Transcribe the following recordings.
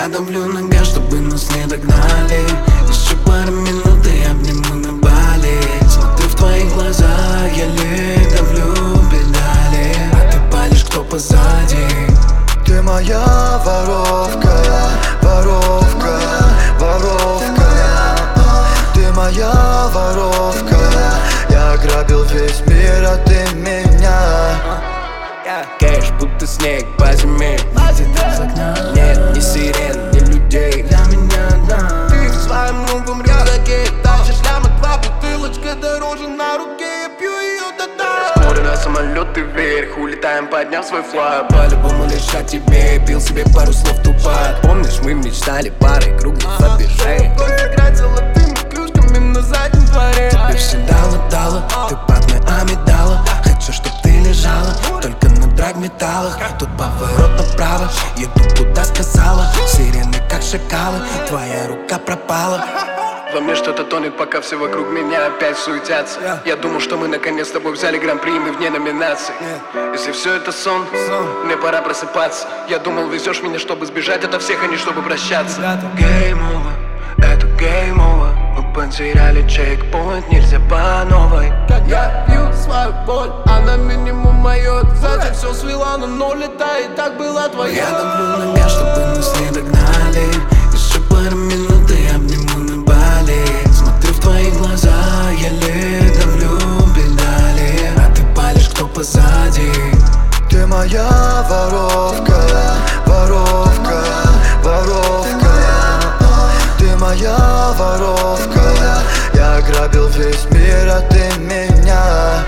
давлю на газ, чтобы нас не догнали. Еще пару минут и обниму на Бали. Смотрю в твои глаза, еле давлю педали. А ты палишь, кто позади. Ты моя воровка, воровка, воровка. Ты моя воровка. Я ограбил весь мир, а ты меня. Кэш, будто снег по зиме. Нет ни сирен, ни людей. Для меня одна. Ты в своем новом рюкзаке тащишь ляма, два бутылочка дороже на руке. Я пью ее до дна. Скоро на самолеты вверх, улетаем, подняв свой флаг. По-любому лишь о тебе, пил себе пару слов тупак. Помнишь, мы мечтали парой кругов обижей. Играть золотыми клюшками на заднем дворе. Тебе всегда дала, ты под моими дала. Хочу, чтоб ты лежала, только на драгметаллах. Тут поворот направо, еду куда сказала. Сирены как шакалы, твоя рука пропала. Во мне что-то тонет, пока все вокруг меня опять суетятся. Я думал, что мы наконец с тобой взяли гран-при, мы вне номинаций. Если все это сон, мне пора просыпаться. Я думал, везешь меня, чтобы сбежать ото всех, а не чтобы прощаться. Game over, это game over. Мы потеряли чекпоинт, нельзя по новой. Я пью свою боль, она минимум моё. Сзади все свела на ноль, это и так была твоя. Я давлю на газ, чтобы нас не догнали. Еще пару минут и обниму на Бали. Смотрю в твои глаза, еле давлю педали. А ты палишь, кто позади. Ты моя воровка, воровка, воровка. Ты моя воровка. Я ограбил весь мир, а ты меня.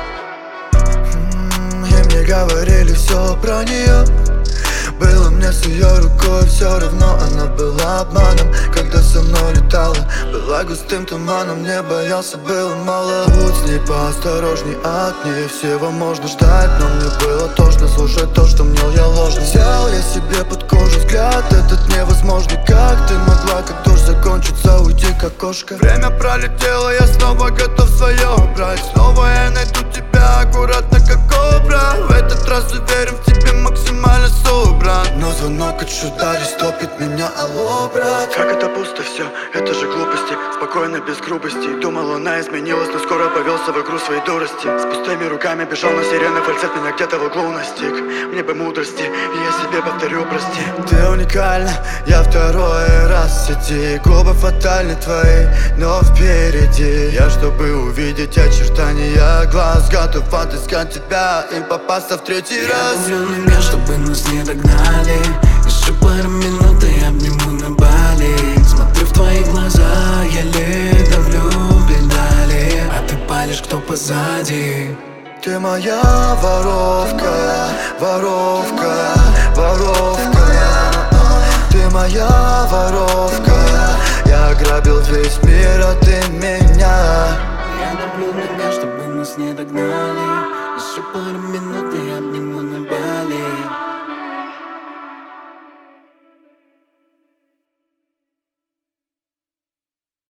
И мне говорили все про нее. Было мне с ее рукой все равно, она была обманом. Когда со мной летала, была густым туманом. Не боялся, было мало. Будь с ней поосторожней, от нее всего можно ждать. Но мне было тошно слушать то, что мнил я ложно. Взял я себе под кожу взгляд этот невозможный. Как ты могла, как дождь закончится, уйти как кошка? Время пролетело, я снова готов свое убрать. Снова я найду тебя аккуратно, как кобра. В этот раз уверен в тебе максимально собран. Но звонок от Шудари стопит меня, алло, брат. Как это пусто все, это же глупости. Спокойно, без грубости. Думал, она изменилась, но скоро повелся в игру своей дурости. С пустыми руками бежал, но сирены фальцет меня где-то в углу настиг. Мне бы мудрости, и я себе повторю, прости. Ты уникальна, я второй раз в сети. Губы фатальны твои, но впереди я, чтобы увидеть очертания глаз, готов отыскать тебя и попасться в третий раз. Я давлю на газ, чтобы нас не догнали. Еще пару минут и обниму на Бали. Смотрю в твои глаза, еле давлю педали. А ты палишь, кто позади. Ты моя воровка, воровка, воровка. Ты моя воровка. Я ограбил весь мир.